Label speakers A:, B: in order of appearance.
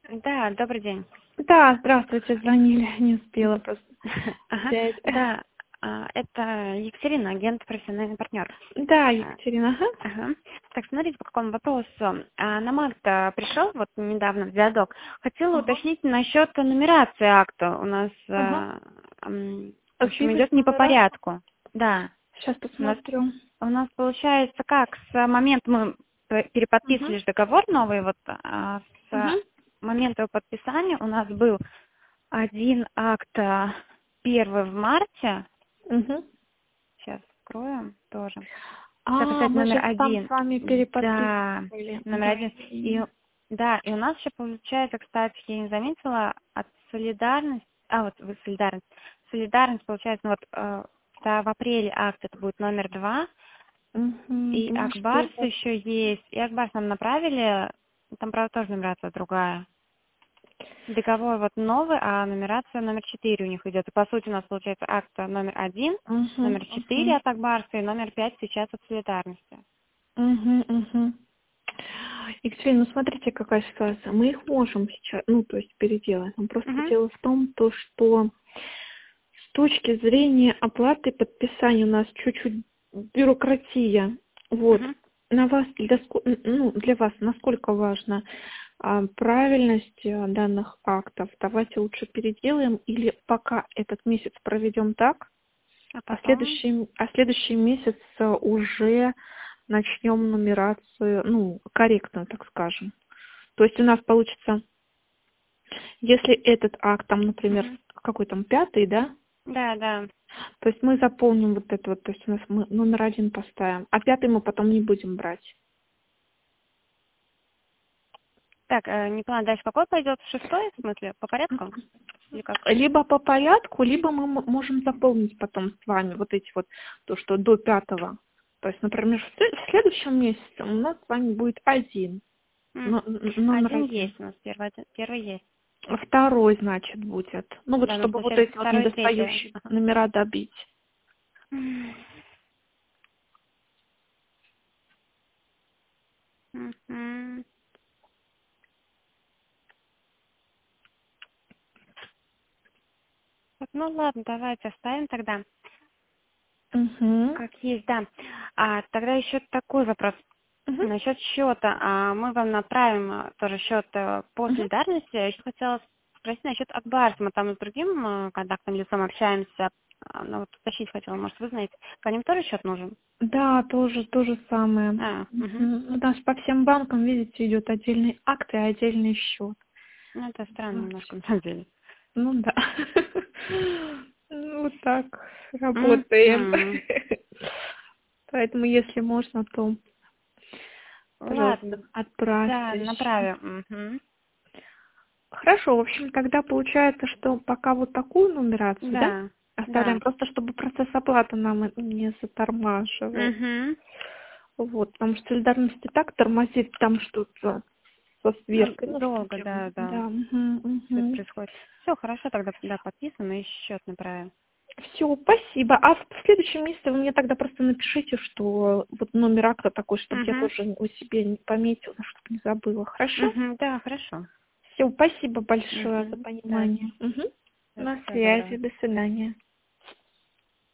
A: Да, добрый день.
B: Да, здравствуйте, звонили, не успела просто
A: Ага,
B: взять.
A: да, это Екатерина, агент профессиональный партнер.
B: Да,
A: А,
B: Екатерина, ага.
A: Ага. Так, смотрите, по какому вопросу. На март пришел вот недавно в Диадок. Хотела
B: Ага,
A: уточнить насчет нумерации акта. У нас,
B: ага.
A: в общем, идет не по
B: Бизнес-номера.
A: порядку. Да.
B: Сейчас
A: У нас,
B: посмотрю.
A: у нас получается как, с момента мы
B: Угу,
A: переподписывали же договор новый, вот
B: угу,
A: с момента его подписания у нас был один акт 1 в марте.
B: угу.
A: Сейчас откроем тоже. Это, кстати,
B: Мы
A: номер
B: же там
A: один.
B: с вами
A: Да,
B: переподписывали.
A: номер
B: Да.
A: один. Да, и у нас еще получается, кстати, я не заметила, от солидарности, вот вы солидарность. Солидарность, получается, ну вот в апреле акт это будет номер 2,
B: Угу.
A: и
B: Может,
A: Акбарс
B: это...
A: еще есть. И Акбарс нам направили, там, правда, тоже нумерация другая. Договор вот новый, а нумерация номер 4 у них идет. И по сути у нас получается акт номер 1,
B: Угу,
A: номер 4
B: угу.
A: от Акбарса и номер 5 сейчас от солидарности.
B: Угу, угу. Екатерина, ну смотрите, какая ситуация. Мы их можем сейчас, ну, то есть переделать. Но просто
A: Угу,
B: дело в том, то, что с точки зрения оплаты подписания у нас чуть-чуть бюрократия. Вот.
A: угу.
B: На вас, для вас насколько важна правильность данных актов? Давайте лучше переделаем или пока этот месяц проведем так,
A: А
B: а
A: потом?
B: следующий месяц уже начнем нумерацию, ну, корректную, так скажем. То есть у нас получится, если этот акт, там, например,
A: Угу.
B: какой там, 5, да,
A: Да, да.
B: то есть мы заполним вот это вот, то есть у нас мы номер 1 поставим, а 5 мы потом не будем брать.
A: Так, не поняла, дальше какой пойдет? 6, в смысле, по порядку? Или как?
B: Либо по порядку, либо мы можем заполнить потом с вами вот эти вот, то, что до 5. То есть, например, в следующем месяце у нас с вами будет 1, номер
A: Один
B: 1.
A: есть у нас, первый есть.
B: Второй, значит, будет. Ну вот,
A: Да, ну
B: чтобы вот
A: получается
B: эти вот
A: второй и третий.
B: недостающие
A: Ага.
B: номера добить.
A: Мгм. Так, ну ладно, давайте оставим тогда.
B: Угу.
A: Как есть, да. Тогда еще такой вопрос.
B: Угу.
A: Насчет счета. Мы вам направим тоже счет по
B: Угу.
A: солидарности. Я еще хотела спросить насчет Акбарса. Мы там с другим контактным лицом общаемся. Ну, вот уточнить хотела, может, вы знаете. По ним тоже счет нужен?
B: Да, тоже то же самое.
A: Угу.
B: Мгм. У нас по всем банкам, видите, идет отдельный акт и отдельный счет.
A: Ну, это странно
B: Вот.
A: немножко, на самом деле.
B: Ну да. Ну вот так работаем.
A: Мгм.
B: Поэтому, если можно, то, пожалуйста,
A: Ладно. Да,
B: отправьте счет.
A: направим. Мгм.
B: Хорошо, в общем, тогда получается, что пока вот такую нумерацию, да,
A: Да,
B: оставляем,
A: да.
B: просто чтобы процесс оплаты нам не затормаживал.
A: Угу.
B: Вот, потому что солидарность и так тормозит там что-то со
A: Ну,
B: сверкой, ну, в
A: долго,
B: общем,
A: да, да.
B: да.
A: Все это происходит. Все, хорошо, тогда да, подписано и счет направим.
B: Все, спасибо. А в следующем месяце вы мне тогда просто напишите, что вот номер акта такой, чтобы я
A: Угу.
B: тоже у себя не пометила, чтобы не забыла. Хорошо?
A: Угу. Да, хорошо.
B: Все, спасибо большое за
A: Угу. Да,
B: понимание. Мгм. На
A: всего
B: связи,
A: доброго.
B: до свидания.